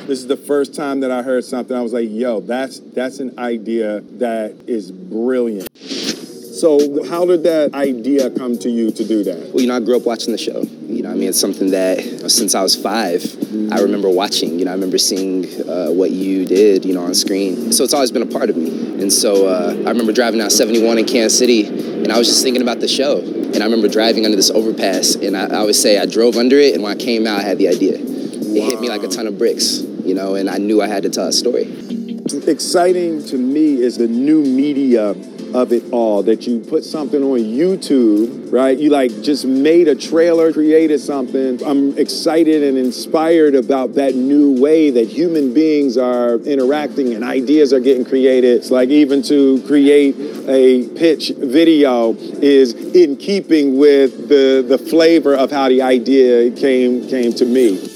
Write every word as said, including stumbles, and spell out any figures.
This is the first time that I heard something. I was like, yo, that's that's an idea that is brilliant. So how did that idea come to you to do that? Well, you know, I grew up watching the show. You know, I mean, it's something that since I was five, mm-hmm. I remember watching. You know, I remember seeing uh, what you did, you know, on screen. So it's always been a part of me. And so uh, I remember driving down seventy-one in Kansas City, and I was just thinking about the show. And I remember driving under this overpass, and I, I always say I drove under it, and when I came out, I had the idea. It wow. hit me like a ton of bricks, you know, and I knew I had to tell a story. Exciting to me is the new media of it all, that you put something on YouTube, right? You like just made a trailer, created something. I'm excited and inspired about that new way that human beings are interacting and ideas are getting created. It's like even to create a pitch video is in keeping with the, the flavor of how the idea came, came to me.